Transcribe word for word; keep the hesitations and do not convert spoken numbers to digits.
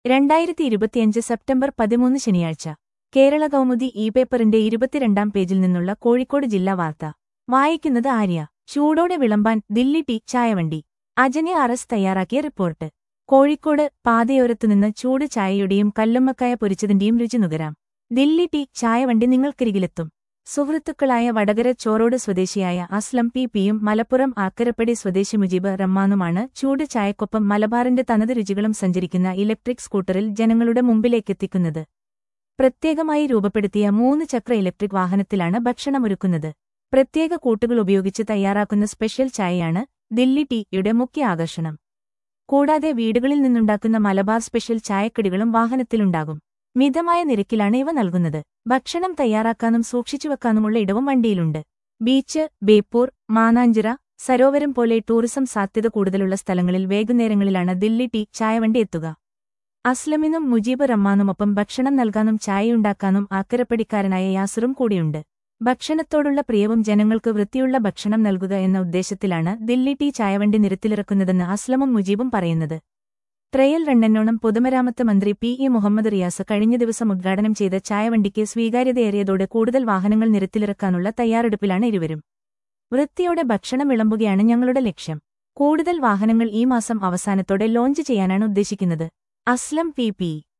രണ്ടായിരത്തി ഇരുപത്തിയഞ്ച് സെപ്റ്റംബർ പതിമൂന്ന് ശനിയാഴ്ച കേരള കൗമുദി ഇ പേപ്പറിന്റെ ഇരുപത്തിരണ്ടാം പേജിൽ നിന്നുള്ള കോഴിക്കോട് ജില്ലാ വാർത്ത വായിക്കുന്നത് ആര്യ. ചൂടോടെ വിളമ്പാൻ ദില്ലി ടീ ചായവണ്ടി. അജനെ അറസ് തയ്യാറാക്കിയ റിപ്പോർട്ട്. കോഴിക്കോട് പാതയോരത്തുനിന്ന് ചൂട് ചായയുടെയും കല്ലുമ്മക്കായ പൊരിച്ചതിന്റെയും രുചി നുകരാം. ദില്ലി ടീ ചായവണ്ടി നിങ്ങൾക്കരികിലെത്തും. സുഹൃത്തുക്കളായ വടകര ചോറോട് സ്വദേശിയായ അസ്ലം പി പിയും മലപ്പുറം ആക്കരപ്പടി സ്വദേശി മുജീബ് റഹ്മാനുമാണ് ചൂട് ചായക്കൊപ്പം മലബാറിന്റെ തനത് രുചികളും സഞ്ചരിക്കുന്ന ഇലക്ട്രിക് സ്കൂട്ടറിൽ ജനങ്ങളുടെ മുമ്പിലേക്കെത്തിക്കുന്നത്. പ്രത്യേകമായി രൂപപ്പെടുത്തിയ മൂന്ന് ചക്ര ഇലക്ട്രിക് വാഹനത്തിലാണ് ഭക്ഷണമൊരുക്കുന്നത്. പ്രത്യേക കൂട്ടുകൾ ഉപയോഗിച്ച് തയ്യാറാക്കുന്ന സ്പെഷ്യൽ ചായയാണ് ദില്ലി ടീയുടെ മുഖ്യ ആകർഷണം. കൂടാതെ വീടുകളിൽ നിന്നുണ്ടാക്കുന്ന മലബാർ സ്പെഷ്യൽ ചായക്കടികളും വാഹനത്തിലുണ്ടാകും. മിതമായ നിരക്കിലാണ് ഇവ നൽകുന്നത്. ഭക്ഷണം തയ്യാറാക്കാനും സൂക്ഷിച്ചുവെക്കാനുമുള്ള ഇടവും വണ്ടിയിലുണ്ട്. ബീച്ച്, ബേപ്പൂർ, മാനാഞ്ചിറ, സരോവരം പോലെ ടൂറിസം സാധ്യത കൂടുതലുള്ള സ്ഥലങ്ങളിൽ വൈകുന്നേരങ്ങളിലാണ് ദില്ലി ടീ ചായവണ്ടി എത്തുക. അസ്ലമിനും മുജീബ് റഹ്മാനുമൊപ്പം ഭക്ഷണം നൽകാനും ചായയുണ്ടാക്കാനും ആക്കരപ്പടിക്കാരനായ യാസറും കൂടിയുണ്ട്. ഭക്ഷണത്തോടുള്ള പ്രിയവും ജനങ്ങൾക്ക് വൃത്തിയുള്ള ഭക്ഷണം നൽകുക എന്ന ഉദ്ദേശത്തിലാണ് ദില്ലി ടീ ചായവണ്ടി നിരത്തിലിറക്കുന്നതെന്ന് അസ്ലമും മുജീബും പറയുന്നത്. ട്രയൽ റണ്ണെന്നോണം പൊതുമരാമത്ത് മന്ത്രി പി ഇ മുഹമ്മദ് റിയാസ് കഴിഞ്ഞ ദിവസം ഉദ്ഘാടനം ചെയ്ത ചായവണ്ടിക്ക് സ്വീകാര്യതയേറിയതോടെ കൂടുതൽ വാഹനങ്ങൾ നിരത്തിലിറക്കാനുള്ള തയ്യാറെടുപ്പിലാണ് ഇരുവരും. വൃത്തിയോടെ ഭക്ഷണം വിളമ്പുകയാണ് ഞങ്ങളുടെ ലക്ഷ്യം. കൂടുതൽ വാഹനങ്ങൾ ഈ മാസം അവസാനത്തോടെ ലോഞ്ച് ചെയ്യാനാണ് ഉദ്ദേശിക്കുന്നത്. Aslam P P